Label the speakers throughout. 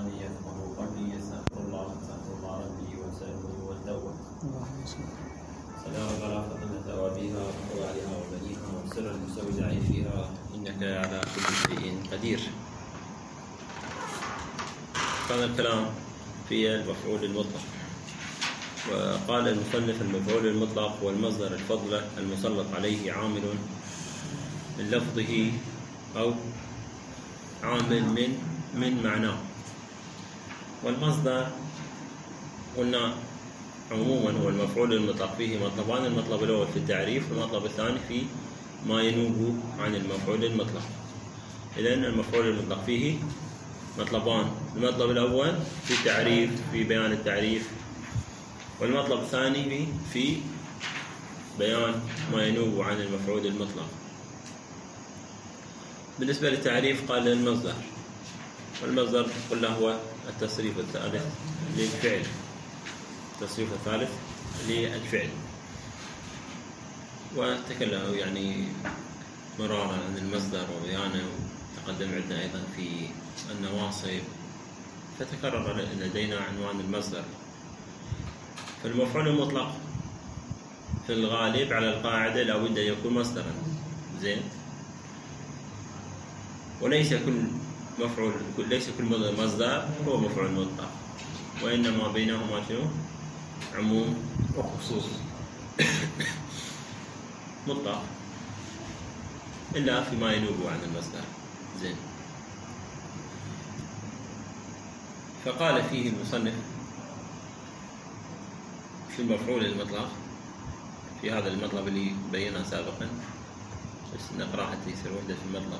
Speaker 1: لساني يفقه قولي استغفر الله ربي وسلمه والتوبة. سلام على فاطمة وأبيها وبعلها وبنيها وسر المستودع فيها إنك على كل شيء قدير. كان الكلام في المفعول المطلق، وقال المصنف المفعول المطلق هو المصدر الفضلة المسلط عليه عامل من لفظه أو عامل من معناه. والمصدر قلنا عموما هو المفعول المطلق، فيه مطلبان: المطلب الأول في التعريف والمطلب الثاني في ما ينوب عن المفعول المطلق. إذن المفعول المطلق فيه مطلبان: المطلب الأول في التعريف، في بيان التعريف، والمطلب الثاني في بيان ما ينوب عن المفعول المطلق. بالنسبة للتعريف قال المصدر، والمصدر قلنا هو التصريف الثالث للفعل، التصريف الثالث للفعل. وتكلم يعني مرارا عن المصدر وبيانه، وتقدم عندنا أيضا في النواصب، فتكرر لدينا عنوان المصدر. فالمفعول المطلق في الغالب على القاعدة لا بد أن يكون مصدرا، زين، وليس كل مفعول، ليس كل مصدر هو مفعول مطلق، وإنما بينهما شنو؟ عموم وخصوص مطلق، إلا فيما ينوب عن المصدر، زين. فقال فيه المصنف في المفعول المطلق، في هذا المطلب اللي بيناه سابقا، بس نقرأ حتى يصير وحدة في المطلب.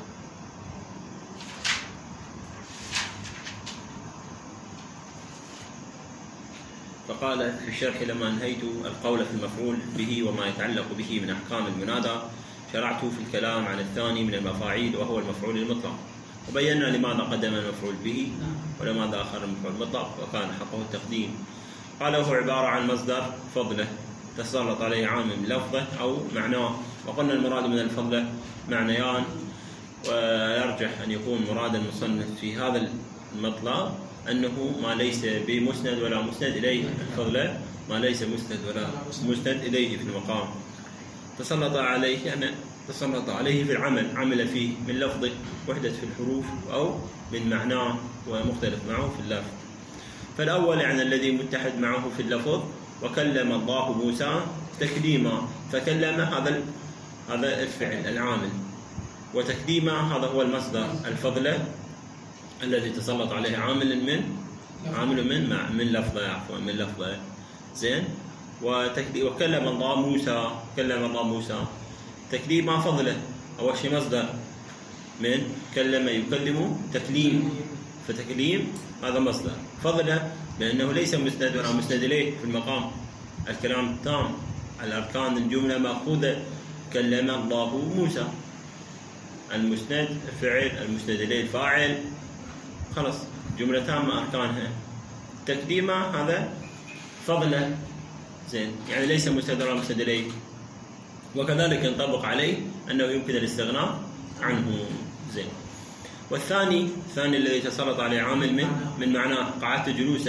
Speaker 1: فقال في الشرح: لما انهيت القول في المفعول به وما يتعلق به من أحكام المنادى، شرعت في الكلام عن الثاني من المفاعيل وهو المفعول المطلق، وبينا لماذا قدم المفعول به ولماذا أخر المفعول المطلق، وكان حقه التقديم. قال هو عبارة عن مصدر فضله تسلط عليه عامل من لفظه أو معناه، وقلنا المراد من الفضله معنيان، ويرجح أن يكون مراد المصنف في هذا المطلب أنه ما ليس بمسند ولا مسند إليه، الفضله ما ليس مسند ولا مسند إليه في المقام. تسلط عليه يعني تسلط عليه في العمل، عمل فيه من لفظه وحدة في الحروف أو من معناه ومختلف معه في اللفظ. فالأول يعني الذي متحد معه في اللفظ: وكلم الله موسى تكليما، فكلم هذا الفعل العامل، وتكليما هذا هو المصدر الفضله الذي تسلط عليه عامل من لفظه، زين. وكلم الله موسى تكليما فضله، أول شيء مصدر من كلم يكلم تكليم، فتكليم هذا مصدر. فضله لأنه ليس مسند ولا مسند إليه في المقام، الكلام تام، الأركان الجملة مأخوذة، كلم الله موسى، المسند الفعل، المسند إليه الفاعل، خلاص جملة تامة أركانها. تكليما هذا فضله، زين، يعني ليس مسند ولا مسند إليه، وكذلك ينطبق عليه أنه يمكن الاستغناء عنه، زين. والثاني الذي تسلط عليه عامل من معناه: قعدت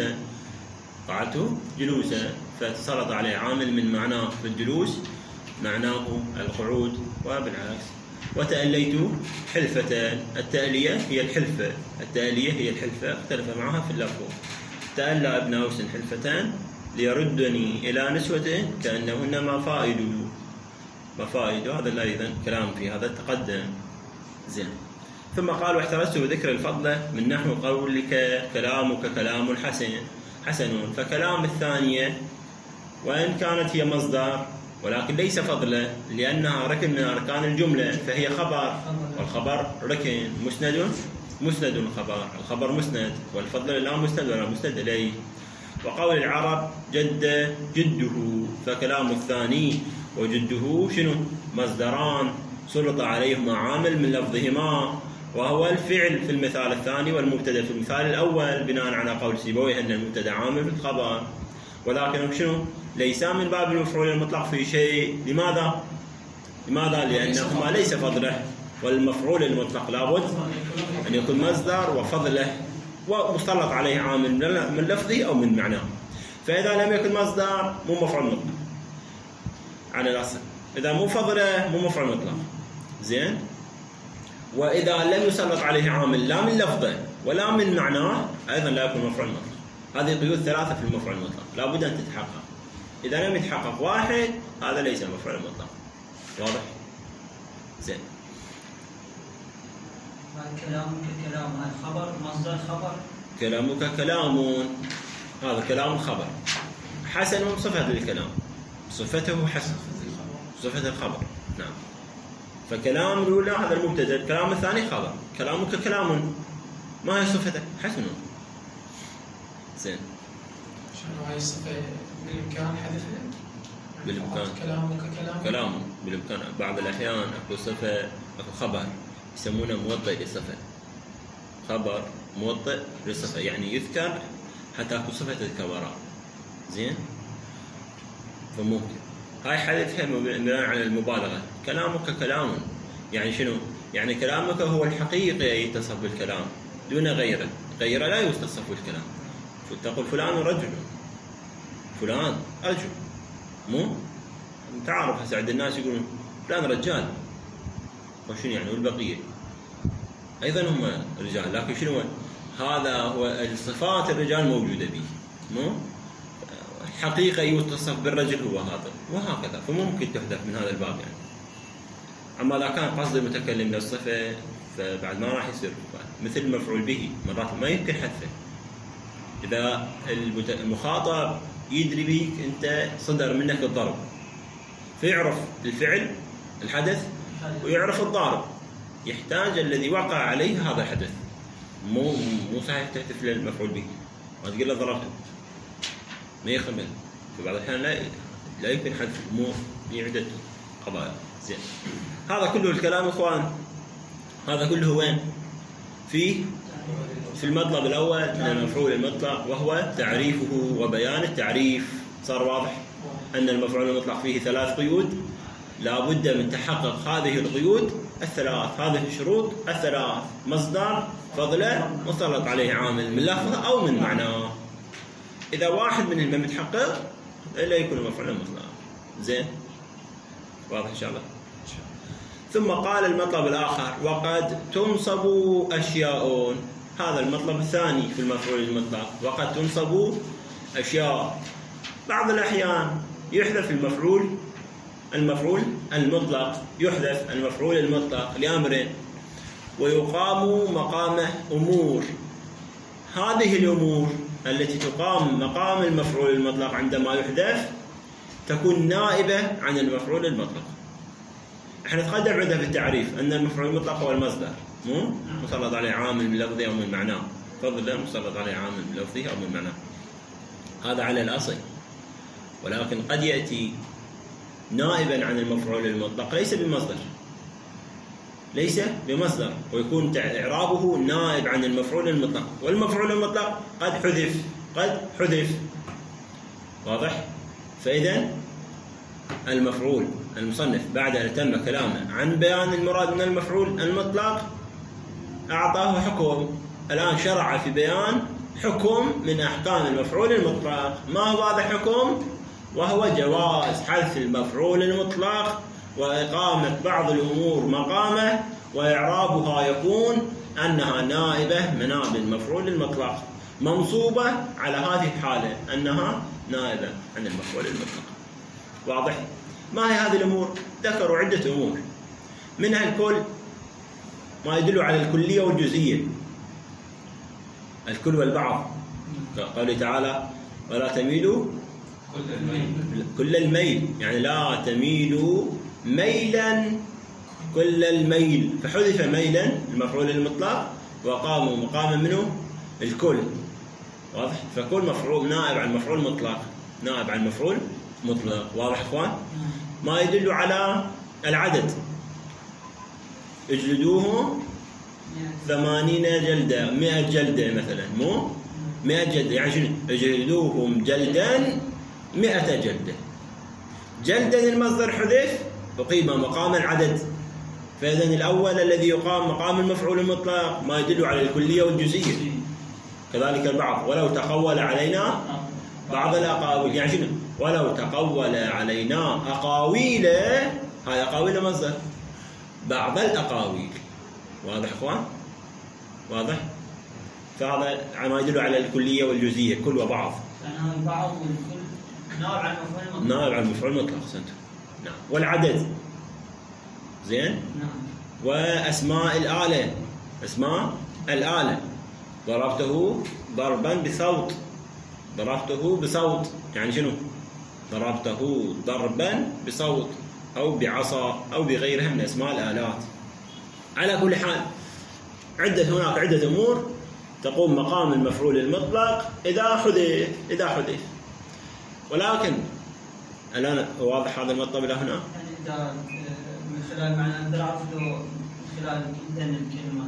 Speaker 1: جلوسا، فتسلط عليه عامل من معناه في الجلوس، معناه القعود وبالعكس. وتأليت حلفتان، التألية هي الحلفة، اختلف معها في اللفظ. تألى ابن أوس حلفتان ليردني إلى نسوته كأنهن مفائد، وهذا أيضا كلام في هذا تقدم، زين. ثم قال: واحترزت بذكر الفضلة من نحو قولك كلامك كلام حسن. فكلام الثانية وإن كانت هي مصدر ولكن ليس فضلة، لأنها ركن من أركان الجملة، فهي خبر، والخبر ركن، مسند خبر، الخبر مسند، والفضل لا مسند ولا مسند إليه. وقول العرب جده، فكلام الثاني وجده شنو؟ مصدران سلط عليهما عامل من لفظهما، وهو الفعل في المثال الثاني والمبتدا في المثال الأول، بناء على قول سيبويه أن المبتدا عامل في الخبر، ولكن شنو؟ ليس من باب المفعول المطلق في شيء. لماذا؟ لأنهما ليس فضله، والمفعول المطلق لابد أن يكون مصدر وفضله ومسلط عليه عامل من لفظه أو من معناه. فإذا لم يكن مصدر مو مفعول مطلق على الأصل، إذا مو فضله مو مفعول مطلق. زين. وإذا لم يسلط عليه عامل لا من لفظه ولا من معناه أيضا لا يكون مفعول مطلق. هذه قيود ثلاثة في المفعول المطلق لا بد أن تتحقق. إذا لم يتحقق واحد هذا ليس مفعول مطلق. واضح؟ زين.
Speaker 2: كلامك كلام الخبر مصدر خبر.
Speaker 1: كلامك كلام، هذا كلام خبر. حسن صفة للكلام، صفته حسن، صفة الخبر. نعم. فكلام الأولى هذا المبتدأ، الكلام الثاني خبر. كلامك كلام، ما هي صفته؟ حسن. زين.
Speaker 3: شنو هاي الصفة بالإمكان حذفها؟
Speaker 1: بالإمكان.
Speaker 3: كلامك
Speaker 1: كلام بالإمكان. بعض الأحيان أكو صفة، أكو خبر يسمونه موطئ للصفة. خبر موطئ للصفة يعني يذكر حتى أكو صفة الكبراء. زين. فممكن هاي حذفها بناء على المبالغة. كلامك كلام يعني شنو؟ يعني كلامك هو الحقيقي يتصف بالكلام دون غيره. غيره لا يتصف بالكلام. تقول فلان رجل، فلان رجل، مو تعرف هسه عند الناس يقولون فلان رجال، وشنو يعني؟ والبقية أيضا هم رجال، لكن شنو هذا؟ هو الصفات الرجال موجودة به، مو حقيقة يتصف بالرجل هو هذا، وهكذا. فممكن تحذف من هذا الباب يعني. أما إذا كان قصد المتكلم للصفة فبعد ما راح يصير مثل المفعول به، مرات ما يمكن حذفه. إذا المخاطب يدري بك أنت صدر منك الضرب، فيعرف الفعل الحدث ويعرف الضارب، يحتاج الذي وقع عليه هذا الحدث. مو صحيح تحذف للمفعول به ما تقول له ضربته، ما يخمل. في بعض الأحيان لا يمكن حذف، مو عدة قضايا. زين. هذا كله الكلام إخوان، هذا كله وين؟ في المطلب الأول من المفعول المطلق، وهو تعريفه وبيان التعريف. صار واضح أن المفعول المطلق فيه 3 قيود، لا بد من تحقق هذه القيود الثلاث، هذه الشروط الثلاث: مصدر، فضله، مسلط عليه عامل من لفظه أو من معناه. إذا واحد منهم متحقق لا يكون مفعول مطلق. زين. واضح إن شاء الله. ثم قال المطلب الآخر: وقد تنصب أشياء. هذا المطلب الثاني في المفعول المطلق، وقد تنصب أشياء. بعض الأحيان يحذف المفعول المطلق، يحذف المفعول المطلق لأمرين ويقام مقامه أمور. هذه الأمور التي تقام مقام المفعول المطلق عندما يحذف تكون نائبة عن المفعول المطلق. احنا تقدم عندنا في التعريف أن المفعول المطلق هو المصدر، مو مسلط عليه عامل من لفظه أو من معناه. فضلا مسلط عليه عامل من لفظه أو من معناه. هذا على الأصل. ولكن قد يأتي نائبا عن المفعول المطلق ليس بمصدر ويكون إعرابه نائب عن المفعول المطلق، والمفعول المطلق قد حذف. واضح؟ فإذا المفعول المصنف بعد أن تم كلامه عن بيان المراد من المفعول المطلق أعطاه حكم. الآن شرع في بيان حكم من أحكام المفعول المطلق. ما هو هذا الحكم؟ وهو جواز حذف المفعول المطلق وإقامة بعض الأمور مقامه، وإعرابها يكون أنها نائبة مناب المفعول المطلق، منصوبة على هذه الحالة أنها نائبة عن المفعول المطلق. واضح؟ ما هي هذه الأمور؟ ذكروا عدة أمور، منها الكل، ما يدل على الكلية والجزئية، الكل والبعض، قال تعالى: ولا تميلوا كل الميل، يعني لا تميلوا ميلا كل الميل. فحذف ميلا المفعول المطلق وقاموا مقاما منه الكل. واضح؟ فكل مفعول نائب عن المفعول المطلق، نائب عن المفعول مطلق. واضح اخوان؟ ما يدل على العدد: اجلدوهم 80 جلدة، 100 جلدة مثلا، مو 100 جلدة، يعني شنو؟ اجلدوهم جلدا 100 جلدة. جلدا المصدر حذف وقيم مقام العدد. فإذن الأول الذي يقام مقام المفعول المطلق ما يدل على الكلية والجزئية. كذلك البعض ولو تقول علينا بعض الأقاويل، يعني شنو؟ ولو تقول علينا أقاويل، هاي أقاويل مصدر، بعض الأقاويل. واضح إخوان؟ واضح؟ فهذا ما يدل على الكلية والجزئية، كل وبعض.
Speaker 2: يعني البعض والكل نائب عن المفعول المطلق.
Speaker 1: نائب عن المفعول المطلق، أحسنتم. نعم. والعدد زين؟
Speaker 2: نعم.
Speaker 1: وأسماء الآلة، أسماء الآلة، ضربته ضربا بصوت، ضربته بصوت، يعني شنو؟ ضربته ضربا بصوت أو بعصا أو بغيرها من أسماء الآلات. على كل حال هناك عدة أمور تقوم مقام المفعول المطلق إذا حدث. ولكن الآن واضح هذا المطلب إلى هنا؟
Speaker 2: يعني إذا من خلال معنى أقدر أعرف له من خلال جدا الكلمات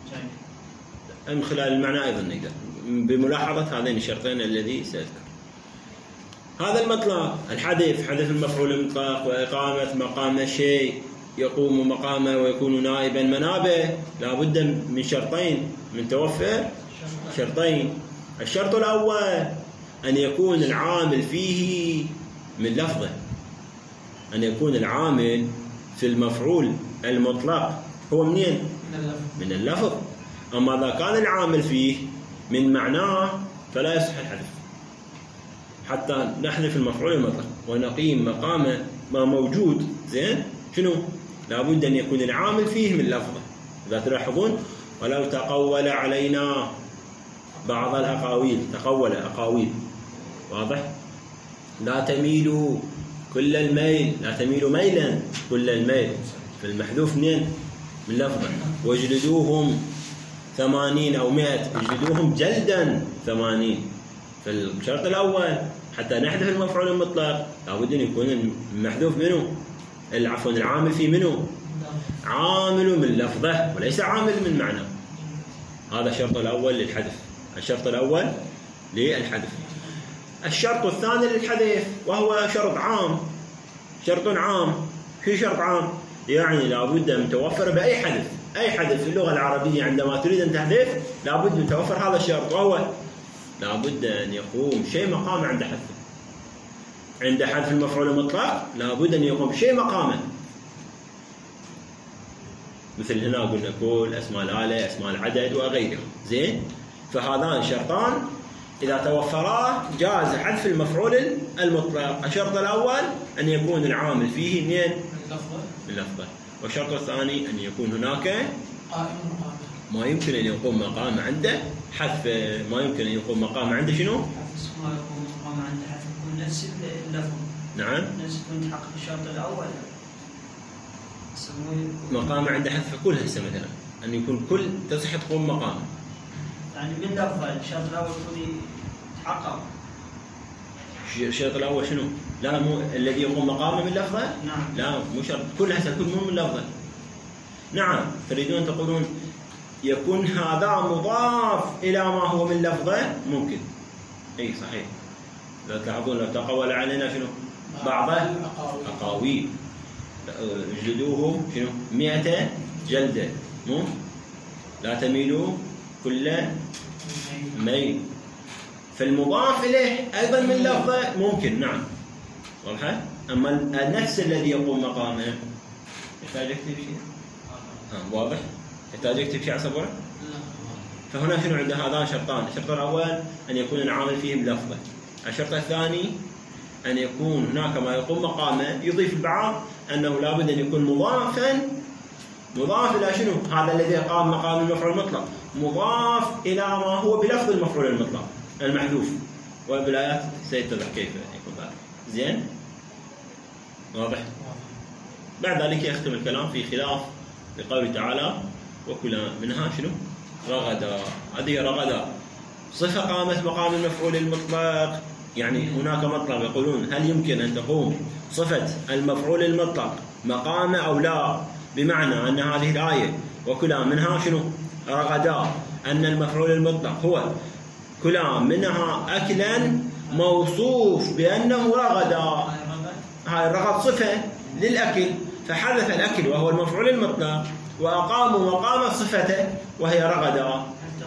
Speaker 2: يعني
Speaker 1: من خلال المعنى أيضا نقدر بملاحظة هذين الشرطين الذي سأذكر. هذا المطلب الحذف، حذف المفعول المطلق وإقامة مقام الشيء يقوم مقامه ويكون نائبا منابه، لا بد من شرطين، من توفر شرطين. الشرط الأول أن يكون العامل فيه من لفظه، أن يكون العامل في المفعول المطلق هو منين؟ من اللفظ. أما إذا كان العامل فيه من معناه فلا يصح الحذف، حتى نحذف المفعول المطلق ونقيم مقامه ما موجود. زين؟ شنو؟ لابد أن يكون العامل فيه من لفظه. إذا تلاحظون ولو تقول علينا بعض الأقاويل، تقول أقاويل، واضح؟ لا تميلوا كل الميل، لا تميلوا ميلا كل الميل، في المحذوف منين؟ من لفظه. واجلدوهم 80 أو 100، اجلدوهم جلدا 80. في الشرط الأول حتى نحذف المفعول المطلق لابد أن يكون المحذوف منه، عفوا العامل فيه منه، عامل من لفظه وليس عامل من معنى. هذا الشرط الأول للحذف، الشرط الأول للحذف. الشرط الثاني للحذف وهو شرط عام، شرط عام. في شرط عام يعني لابد أن متوفر بأي حذف، أي حذف في اللغة العربية عندما تريد أن تحذف لابد من توفر هذا الشرط، وهو لابد أن يقوم شيء مقام عند حذفه. عند حذف المفعول المطلق لابد أن يقوم شيء مقامه، مثل هنا قلنا كل أسماء الآلة، أسماء العدد وغيرها. زين؟ فهذان شرطان إذا توفرا جاز حذف المفعول المطلق. الشرط الأول أن يكون العامل فيه منين؟ من لفظه. والشرط الثاني أن يكون هناك ما يمكن أن يقوم مقام عنده حذف، ما يمكن أن يقوم مقام عنده شنو؟
Speaker 2: حذف ما يقوم مقام عنده حذف يكون نفس اللفظ.
Speaker 1: نعم.
Speaker 2: نفس يكون تحقق الشرط الأول.
Speaker 1: مقام عنده حذف كل هسه مثلا أن يكون كل تصح تقوم مقام.
Speaker 2: يعني من لفظه الشرط الأول يكون يتحقق.
Speaker 1: الشرط الأول شنو؟ لا مو الذي يقوم مقامه من لفظه؟
Speaker 2: نعم.
Speaker 1: لا مو شرط، كل هسه كل مو من لفظه. نعم. تريدون تقولون يكون هذا مضاف إلى ما هو من لفظه؟ ممكن. أي صحيح. لو تلاحظون لو تقول علينا شنو؟ بعض الأقاويل. اجلدوهم شنو؟ 100 جلدة. مو؟ لا تميلوا كل ميل. فالمضاف إليه أيضا من لفظه ممكن. نعم. واضح؟ أما النفس الذي يقوم مقامه يحتاج أكتب شيء؟ واضح؟ يحتاج أكتب شيء على صبره؟ فهنا شنو عند هذان شرطان. الشرط الأول أن يكون العامل فيه بلفظه. الشرط الثاني أن يكون هناك ما يقوم مقامه. يضيف البعض أنه لابد أن يكون مضاف إلى شنو؟ هذا الذي قام مقام المفعول المطلق مضاف إلى ما هو بلفظ المفعول المطلق المحذوف، وبالآيات سيتضح كيف يكون ذلك. زين؟ واضح؟ بعد ذلك يختم الكلام في خلاف لقوله تعالى وكل منها شنو؟ رغدا. هذه رغدا صفة قامت مقام المفعول المطلق. يعني هناك مطلب يقولون هل يمكن أن تقوم صفة المفعول المطلق مقامه أو لا؟ بمعنى أن هذه الآية وكلا منها شنو؟ رغدا، أن المفعول المطلق هو كلا منها أكلا موصوف بأنه رغدا. هاي الرغد صفة للأكل، فحذف الأكل وهو المفعول المطلق وأقاموا مقام صفته وهي رغدا.
Speaker 2: هل تصح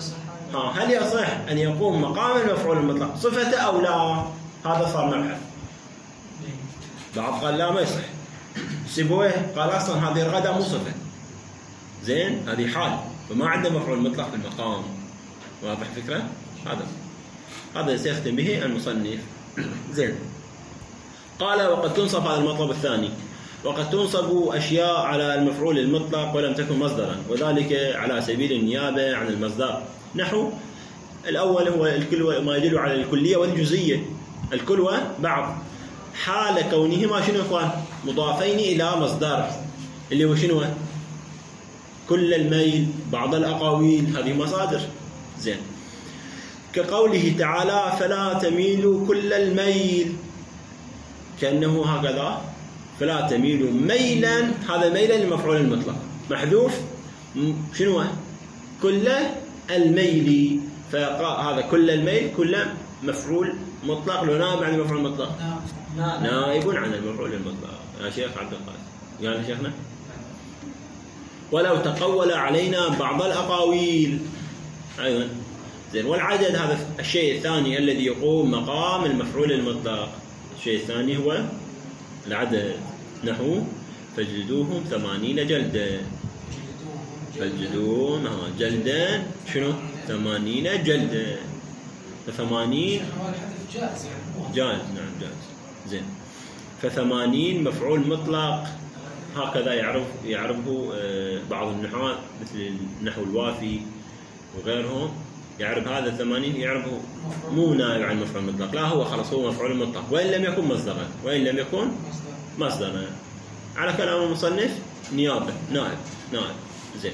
Speaker 1: هل يصح أن يقوم مقام المفعول المطلق صفة أو لا؟ هذا صار مبحث. بعض قال لا ما يصح. سيبويه قال أصلا هذه الغدا مو صفة. زين هذه حال فما عنده مفعول مطلق في المقام. واضح الفكرة؟ هذا سيختم به المصنف. زين قال وقد تنصب هذا المطلب الثاني، وقد تنصب أشياء على المفعول المطلق ولم تكن مصدرا، وذلك على سبيل النيابة عن المصدر. نحو الأول هو الكلوة، ما يدل على الكلية والجزئية. الكلوة بعض حال كونهما شنو اخوان؟ مضافين إلى مصدر، اللي هو شنو؟ كل الميل، بعض الأقاويل، هذه مصادر. زين كقوله تعالى فلا تميلوا كل الميل، كأنه هكذا فلا تميلوا ميلا، هذا ميلا للمفعول المطلق محذوف شنو؟ كل الميل، فهذا كل الميل كل مفعول مطلق لو نائب عن المفعول المطلق، نائب عن المفعول المطلق. يا شيخ عبد القادر يا شيخنا ولو تقول علينا بعض الأقاويل أيضا. زين والعدد هذا الشيء الثاني الذي يقوم مقام المفعول المطلق. الشيء الثاني هو العدد. نحو فاجلدوهم 80 جلدة. فاجلدوهم جلدا شنو؟ 80 جلدة. 80 جائز. نعم جائز. زين ف80 مفعول مطلق هكذا يعرفه بعض النحاة مثل النحو الوافي وغيرهم. يعرف هذا 80 يعرفه مو نائب عن المفعول المطلق، لا هو خلاص هو مفعول مطلق وإن لم يكن مصدرا، وإن لم يكن مصدرا. على كلام المصنف نيابة نائب. زين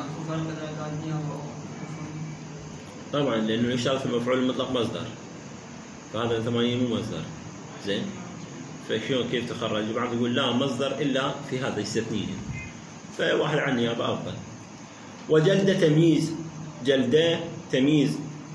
Speaker 1: طبعا لأنه يشتغل في المفعول المطلق مصدر، فهذا 80 مو مصدر. زين فشلون كيف تخرج؟ بعض يقول لا مصدر إلا في هذا يستثنيه، فواحد عن نيابة أفضل. وجلد تمييز، جلده تمييز.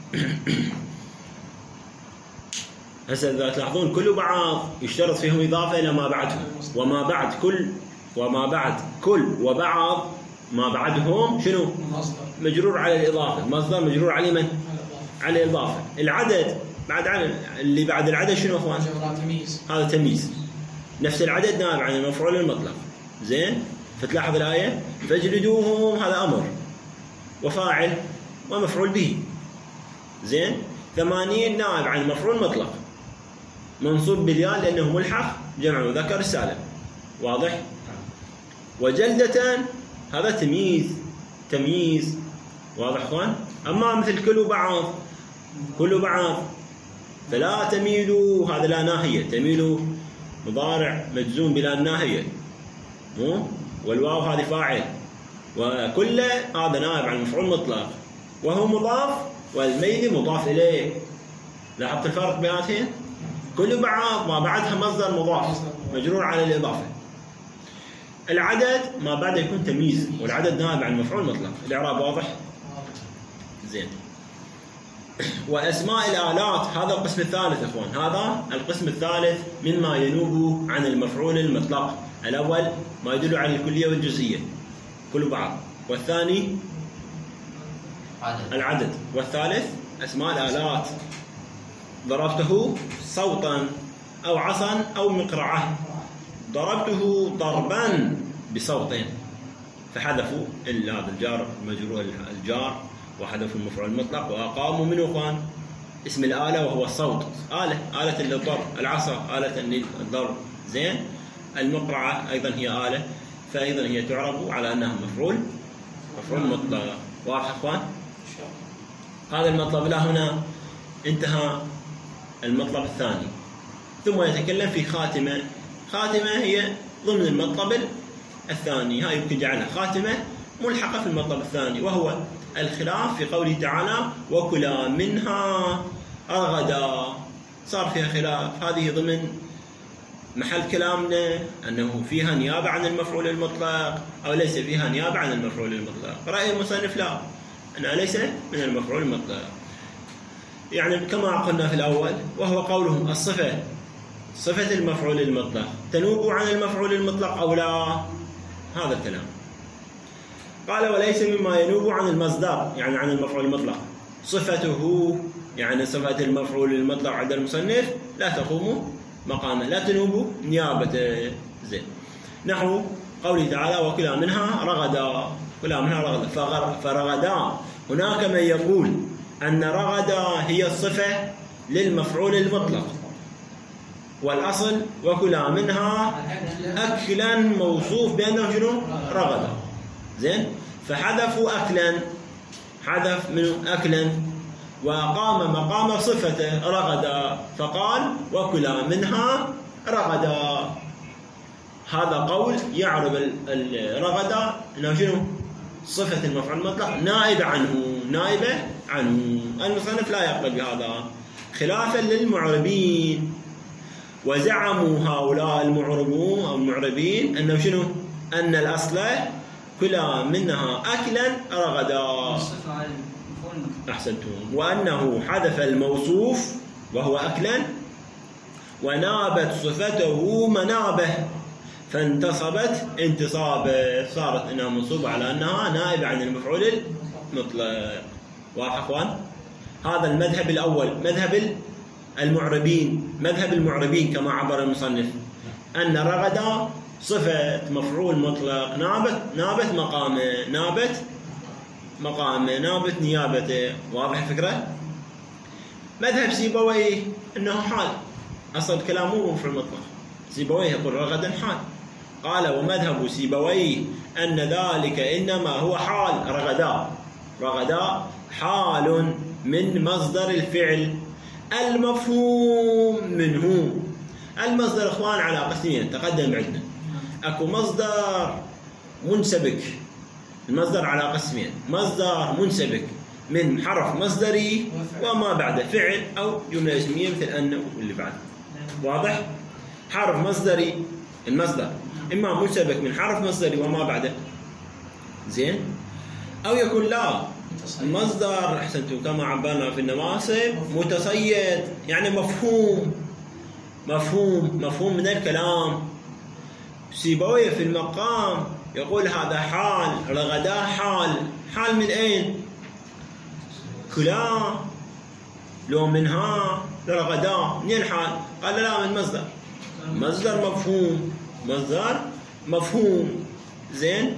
Speaker 1: هسه إذا تلاحظون كل بعض يشترط فيهم إضافة إلى ما بعدهم، وما بعد كل وبعض ما بعدهم شنو؟ مجرور على الإضافة. مصدر مجرور على من؟ على الإضافة. العدد بعد اللي بعد العدد شنو أخوان؟ هذا تمييز. نفس العدد نائب عن المفعول المطلق. زين فتلاحظ الآية فاجلدوهم هذا أمر وفاعل ومفعول به. زين 80 نائب عن المفعول المطلق منصوب بالياء لأنه ملحق جمع مذكر سالم. واضح؟ وجلدة هذا تمييز. واضح اخوان؟ أما مثل كل بعض فلا تميلوا هذا لا ناهية، تميلوا مضارع مجزوم بلا ناهية، والواو هذه فاعل، وكل هذا نائب عن المفعول المطلق وهو مضاف، والميل مضاف إليه. لاحظت الفرق بيناتهم؟ كل بعض ما بعدها مصدر مضاف مجرور على الإضافة. العدد ما بعد يكون تمييز، والعدد نائب عن المفعول المطلق. الإعراب واضح؟ زين. وأسماء الآلات هذا القسم الثالث إخوان، هذا القسم الثالث مما ينوب عن المفعول المطلق. الأول ما يدل على الكلية والجزئية كل بعض، والثاني العدد، والثالث أسماء الآلات. ضربته صوتا أو عصا أو مقرعة، ضربته ضربا بصوتين، فحذفوا هذا الجار مجرور الجار، وحذفوا المفعول المطلق، وأقاموا منه أخوان اسم الآلة وهو الصوت. آلة للضرب، العصا آلة للضرب. زين المقرعة أيضا هي آلة، فأيضا هي تعرب على أنها مفعول مطلق. واضح أخوان؟ هذا المطلب. لا هنا انتهى المطلب الثاني، ثم يتكلم في خاتمة. خاتمة هي ضمن المطلب الثاني، هاي يمكن جعلها خاتمة ملحقة في المطلب الثاني، وهو الخلاف في قوله تعالى وكلا منها رغدا. صار فيها خلاف، هذه ضمن محل كلامنا أنه فيها نيابة عن المفعول المطلق أو ليس فيها نيابة عن المفعول المطلق. رأي المصنف لا، أنها ليس من المفعول المطلق، يعني كما قلنا في الأول، وهو قولهم صفة المفعول المطلق تنوب عن المفعول المطلق أو لا، هذا الكلام. قال وليس مما ينوب عن المصدر، يعني عن المفعول المطلق، صفته يعني صفة المفعول المطلق عند المصنف لا تقوم مقامه، لا تنوب نيابته. زين. نحو قوله تعالى وكلا منها رغدا، كلا منها رغدا، فرغدا. هناك من يقول أن رغدا هي الصفة للمفعول المطلق، والأصل وكلا منها أكلا موصوف بأنه شنو؟ رغدا. زين. فحذفوا أكلا، حذف من أكلا وقام مقام صفته رغدا، فقال وكلا منها رغدا. هذا قول يعرب الرغدا انه شنو؟ صفة المفعول المطلق نائبة عنه. المصنف لا يقبل بهذا، خلافا للمعربين. وزعموا هؤلاء المعربين انه شنو؟ ان الاصل كلا منها اكلا رغدا. احسنتم. وانه حذف الموصوف وهو اكلا ونابت صفته منابه، فانتصبت انتصابه، صارت انها منصوبه على انها نائبه عن المفعول المطلق. واضح اخوان؟ هذا المذهب الاول، مذهب المعربين كما عبر المصنف، ان رغدا صفه مفعول مطلق نابت مقامه، نابت نيابته. واضح الفكره؟ مذهب سيبويه انه حال، اصل الكلام مو مفعول مطلق. سيبويه يقول رغدا حال. قال ومذهب سيبويه أن ذلك إنما هو حال. رغدا حال من مصدر الفعل المفهوم منه. المصدر إخوان على قسمين تقدم عندنا. أكو مصدر منسبك، المصدر على قسمين، مصدر منسبك من حرف مصدري وما بعد فعل أو جملة اسمية مثل أن واللي بعد. واضح؟ حرف مصدري، المصدر إما منسبك من حرف مصدري وما بعده، زين، أو يكون لا المصدر أحسنتم كما عبرنا في النواسب متصيد، يعني مفهوم من الكلام. سيبويه في المقام يقول هذا حال، رغدا حال من أين؟ كلا لو منها لرغدا، منين حال؟ قال لا من مصدر مفهوم. زين.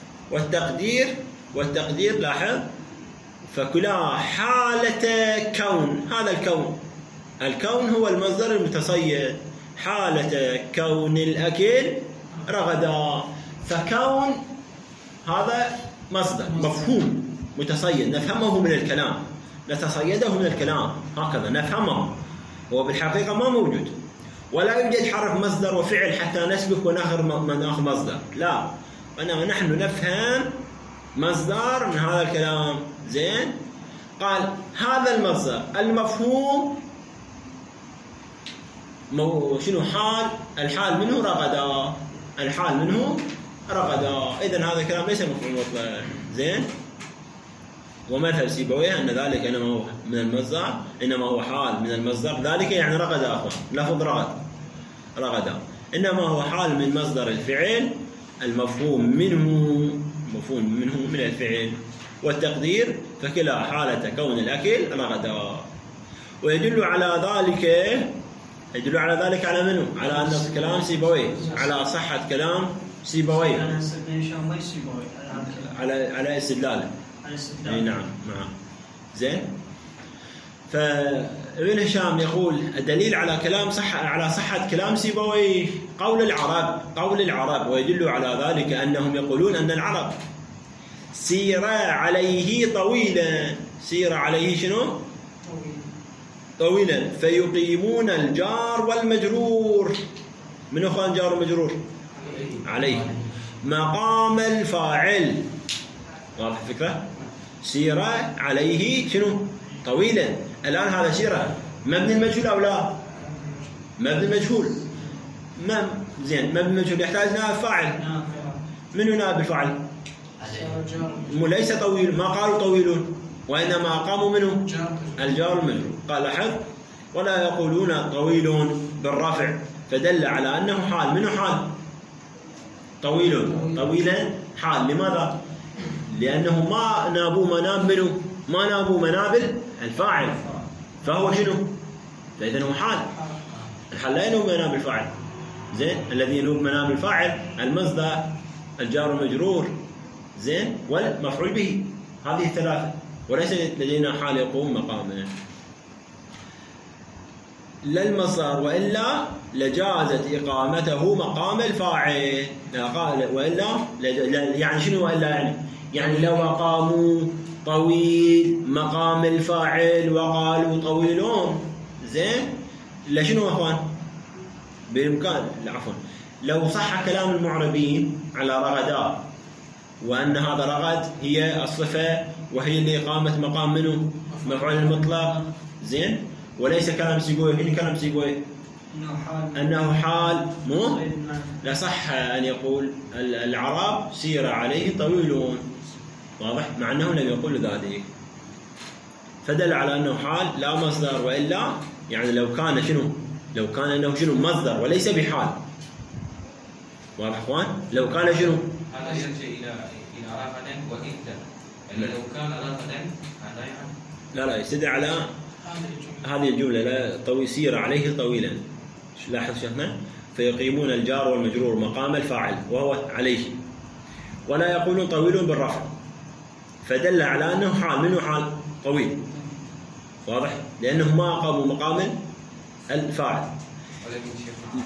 Speaker 1: والتقدير لاحظ فكلا حالة كون. هذا الكون هو المصدر المتصيد، حالة كون الأكل رغدا. فكون هذا مصدر مفهوم متصيد، نفهمه من الكلام، نتصيده من الكلام، هكذا نفهمه. هو بالحقيقة ما موجود، ولا يوجد حرف مصدر وفعل حتى نسبك وناخذ مصدر، لا، وإنما نحن نفهم مصدر من هذا الكلام. زين. قال هذا المصدر المفهوم شنو؟ حال، الحال منه رغدا. إذن هذا الكلام ليس مفعول مطلق. زين. ومذهب سيبويه أن ذلك إنما هو من المصدر، إنما هو حال من المصدر، ذلك يعني رغدا أخوان، لفظ رغدا إنما هو حال من مصدر الفعل المفهوم منه من الفعل. والتقدير فكلا حالة كون الأكل رغدا. ويدل على ذلك على منه؟ على أن كلام سيبويه، على صحة كلام سيبويه، على استدلاله. نعم. زين. فابن هشام يقول الدليل على صحة كلام سيبويه قول العرب، ويدل على ذلك أنهم يقولون أن العرب سير عليه طويلا. سير عليه شنو؟ طويلا. فيقيمون الجار والمجرور. من أخوان جار ومجرور؟ عليه مقام الفاعل. واضح الفكرة؟ سير عليه شنو؟ طويلا. الآن هذا سيرة مبني المجهول أو لا؟ مبني المجهول. زين. مبني المجهول يحتاج نائب فاعل. من نائب الفاعل؟ ليس طويل، ما قالوا طويلون، وإنما قاموا منه الجار المجرور. قال لاحظ ولا يقولون طويلون بالرفع، فدل على أنه حال. منه حال طويلا حال. لماذا؟ لأنه ما نابوا منام منه ما نابوا منابل الفاعل، فهو شنو؟ فإذا هو حال. الحال لا ينوب منابل الفاعل. زين، الذي ينوب منابل الفاعل المصدر، الجار والمجرور، زين، والمفعول به. هذه الثلاثة، وليس لدينا حال يقوم مقامه. لا المصدر وإلا لجازت إقامته مقام الفاعل. وإلا يعني شنو وإلا؟ يعني لو أقاموا طويل مقام الفاعل وقالوا طويلون، زين، لشنو أخوان؟ بالإمكان، عفوا، لو صح كلام المعربين على رغدا، وأن هذا رغد هي الصفة وهي اللي قامت مقام منه؟ مفعول المطلق، زين، وليس كلام سيبويه. هنا كلام سيبويه أنه حال، مو لا صح أن يقول العرب سير عليه طويلون، واضح، مع أنه لم يقول ذلك، فدل على أنه حال لا مصدر وإلا. يعني لو كان شنو؟ لو كان أنه شنو مصدر وليس بحال، واضح أخوان؟ لو كان شنو؟
Speaker 4: هذا يرجع إلى رغدا وإذا، يعني لو كان رغدا هذا يعني
Speaker 1: لا يستدعي على هذه الجملة، لا سير عليه طويلا. لاحظ شيخنا، فيقيمون الجار والمجرور مقام الفاعل وهو عليه، ولا يقولون طويل بالرفع، فدل على أنه حال. منه حال طويل، واضح، لأنه ما قاموا مقام الفاعل.
Speaker 4: ولكن شيخ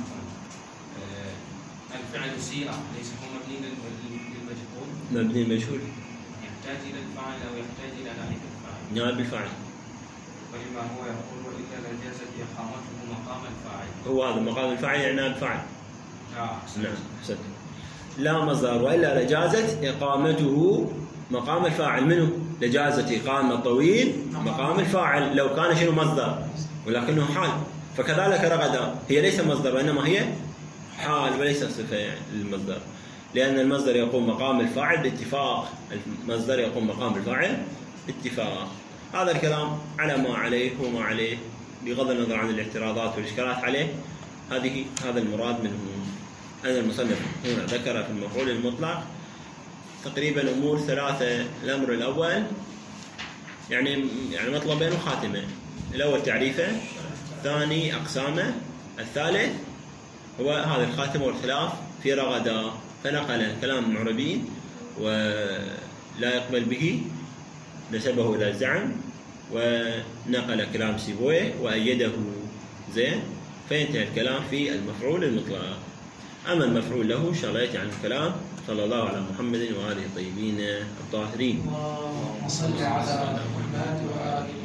Speaker 4: الفعل سير ليس هو مبني للمجهول؟
Speaker 1: مبني للمجهول
Speaker 4: يحتاج إلى الفاعل أو يحتاج إلى نائب الفاعل؟
Speaker 1: نائب الفاعل.
Speaker 4: ولما هو يقول وإذا لجازت إقامته مقام الفاعل،
Speaker 1: هو هذا مقام الفاعل يعني نائب الفاعل.
Speaker 4: نعم،
Speaker 1: أحسنت. لا مصدر وإلا لجازت إقامته مقام الفاعل. منه؟ لجازت إقامة طويل مقام الفاعل لو كان شنو مصدر، ولكنه حال. فكذلك رغدا هي ليس مصدر وإنما هي حال وليس صفة يعني للمصدر، لأن المصدر يقوم مقام الفاعل باتفاق. المصدر يقوم مقام الفاعل باتفاق. هذا الكلام على ما عليه وما عليه، بغض النظر عن الاعتراضات والإشكالات عليه. هذا المراد منه. أن المصنف هنا ذكر في المفعول المطلق تقريبا أمور ثلاثة. الأمر الأول يعني مطلبين وخاتمة. الأول تعريفه، الثاني أقسامه، الثالث هو هذا الخاتمة والخلاف في رغدا. فنقل كلام المعربين ولا يقبل به، نسبه إلى الزعم، ونقل كلام سيبويه وأيده، زين، فينتهي الكلام في المفعول المطلق. أما المفعول له شغلات عن الكلام. صلى الله على محمد وآله الطيبين الطاهرين.
Speaker 3: اللهم صل على محمد وآله